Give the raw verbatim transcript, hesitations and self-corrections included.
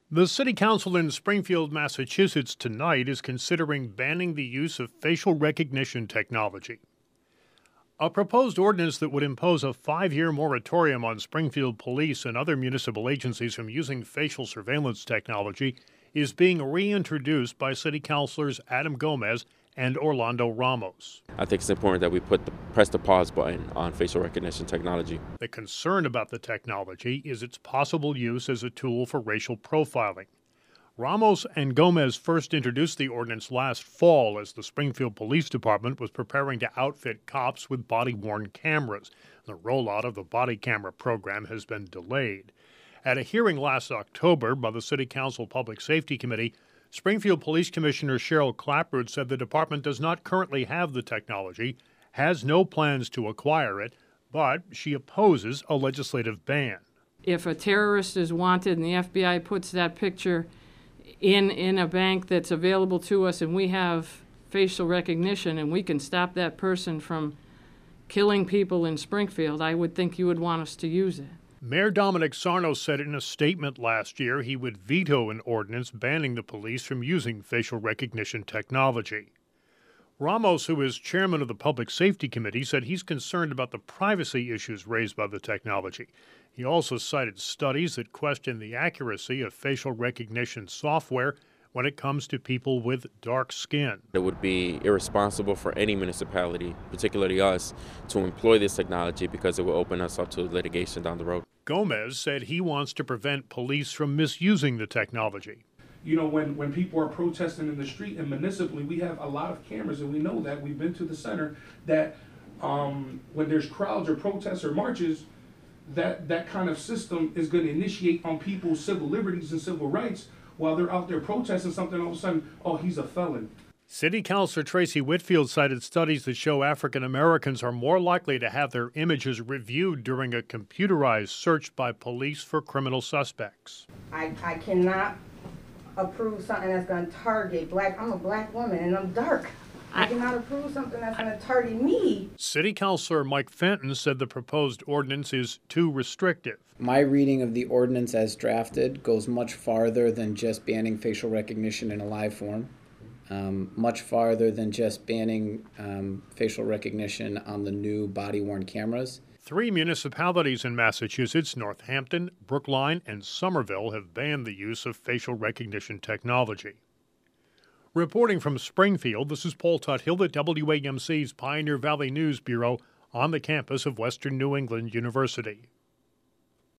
The City Council in Springfield, Massachusetts tonight is considering banning the use of facial recognition technology. A proposed ordinance that would impose a five-year moratorium on Springfield police and other municipal agencies from using facial surveillance technology is being reintroduced by City Councilors Adam Gomez and Orlando Ramos. I think it's important that we put the, press the pause button on facial recognition technology. The concern about the technology is its possible use as a tool for racial profiling. Ramos and Gomez first introduced the ordinance last fall as the Springfield Police Department was preparing to outfit cops with body-worn cameras. The rollout of the body camera program has been delayed. At a hearing last October by the City Council Public Safety Committee, Springfield Police Commissioner Cheryl Clapprood said the department does not currently have the technology, has no plans to acquire it, but she opposes a legislative ban. If a terrorist is wanted and the F B I puts that picture in, in a bank that's available to us and we have facial recognition and we can stop that person from killing people in Springfield, I would think you would want us to use it. Mayor Dominic Sarno said in a statement last year he would veto an ordinance banning the police from using facial recognition technology. Ramos, who is chairman of the Public Safety Committee, said he's concerned about the privacy issues raised by the technology. He also cited studies that question the accuracy of facial recognition software when it comes to people with dark skin. It would be irresponsible for any municipality, particularly us, to employ this technology because it will open us up to litigation down the road. Gomez said he wants to prevent police from misusing the technology. You know, when, when people are protesting in the street and municipally, we have a lot of cameras, and we know that. We've been to the center that um, when there's crowds or protests or marches, that, that kind of system is going to initiate on people's civil liberties and civil rights while they're out there protesting something. All of a sudden, oh, he's a felon. City Councilor Tracy Whitfield cited studies that show African Americans are more likely to have their images reviewed during a computerized search by police for criminal suspects. I, I cannot approve something that's going to target black. I'm a black woman and I'm dark. I cannot approve something that's going to target me. City Councilor Mike Fenton said the proposed ordinance is too restrictive. My reading of the ordinance as drafted goes much farther than just banning facial recognition in a live form, um, much farther than just banning um, facial recognition on the new body-worn cameras. Three municipalities in Massachusetts, Northampton, Brookline, and Somerville, have banned the use of facial recognition technology. Reporting from Springfield, this is Paul Tuthill at W A M C's Pioneer Valley News Bureau on the campus of Western New England University.